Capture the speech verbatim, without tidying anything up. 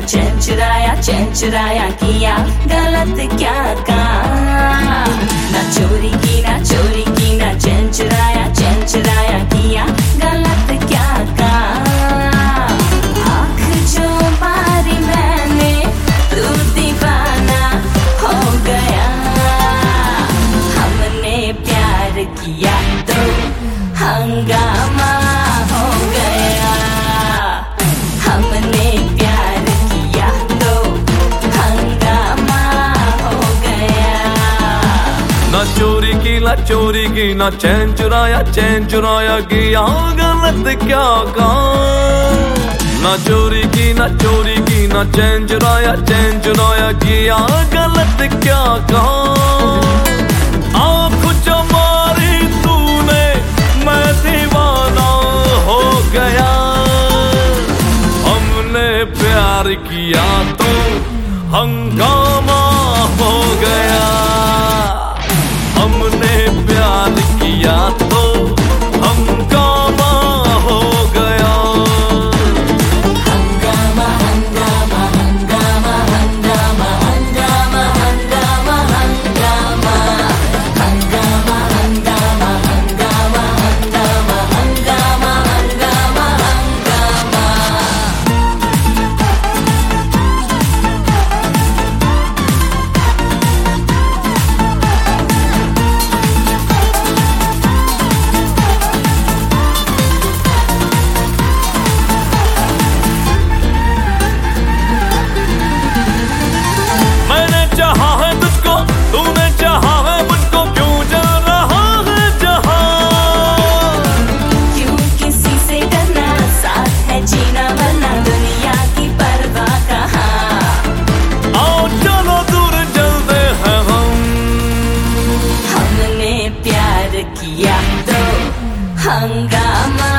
चैन चुराया चैन चुराया किया गलत क्या काम। ना चोरी की ना चोरी की ना चैन चुराया चैन चुराया किया गलत क्या काम। आँख जो मारी मैंने तू दीवाना हो गया। हमने प्यार किया तो हंगामा हो गया। हमने प्यार किया तो हंगामा हो गया। ना चोरी की ना चोरी की ना चैन चुराया चैन चुराया किया गलत क्या काम। ना चोरी की ना चोरी की ना चैन चुराया चैन चुराया किया गलत क्या काम। आँख जो मारी तूने मैं दीवाना हो गया। हमने प्यार किया तो हंगामा हो गया। हमने प्यार किया तो हंगामा हो गया। हंगामा हंगामा हंगामा हंगामा हंगामा हंगामा हंगामा हंगामा हंगामा हंगामा हंगामा हंगामा हंगामा हंगामा। मैंने चाहा है तुझको तूने चाहा है मुझको क्यों जा रहा है जहां। क्यों किसी से करना साथ है जीना वरना दुनिया की परवाह कहाँ। आओ चलो दूर चलते हैं हम। हमने प्यार किया तो हंगामा